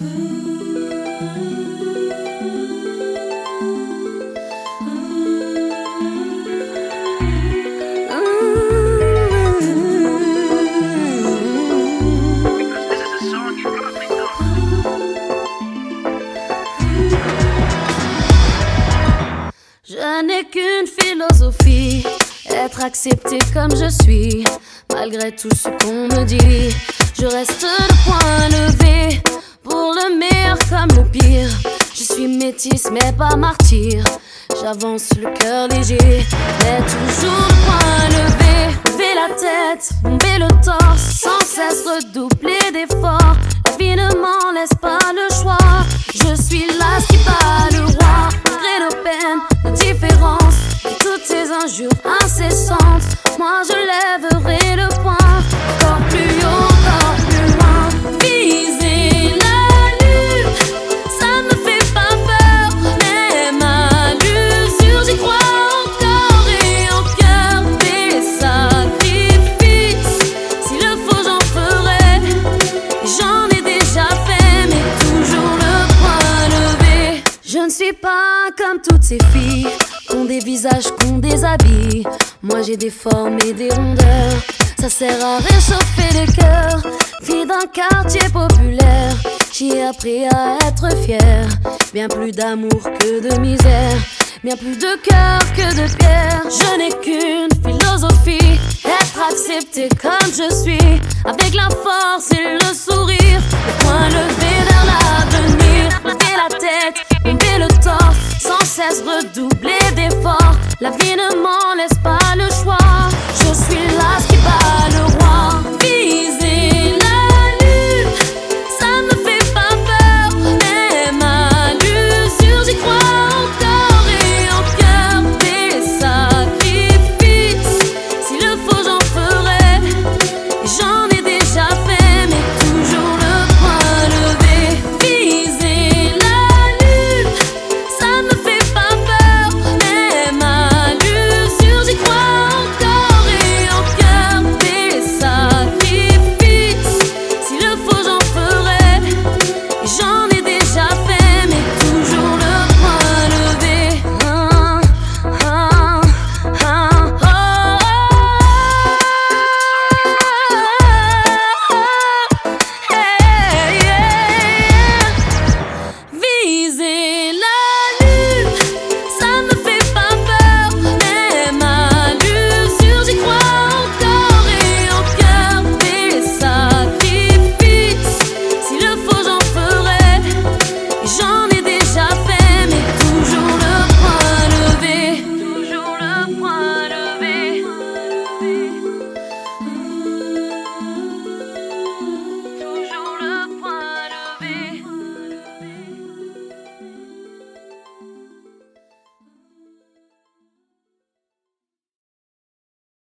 Je n'ai qu'une philosophie, être accepté comme je suis. Malgré tout ce qu'on me dit, je reste le poing levé. Pour le meilleur comme le pire, je suis métisse mais pas martyr. J'avance le cœur léger, mais toujours le poing levé. Lever la tête, bomber le torse, sans cesse redoubler d'efforts. La vie ne m'en laisse pas le choix. Je suis là qui bat le roi. Malgré nos peines, nos différences et toutes ces injures incessantes, moi je lèverai le poing. Encore plus haut, encore plus loin. Viser la lune, ça me fait pas peur. Même à l'usure, j'y crois encore et en cœur. Des sacrifices, s'il le faut j'en ferai. J'en ai déjà fait, mais toujours le poing levé. Je ne suis pas comme toutes ces filles qu'ont des visages, qu'ont des habits. Moi j'ai des formes et des rondeurs, ça sert à réchauffer les cœurs. Fille d'un quartier populaire, j'ai appris à être fière. Bien plus d'amour que de misère, bien plus de cœur que de pierre. Je n'ai qu'une philosophie, être accepté comme je suis, avec la force et le sourire, le poing levé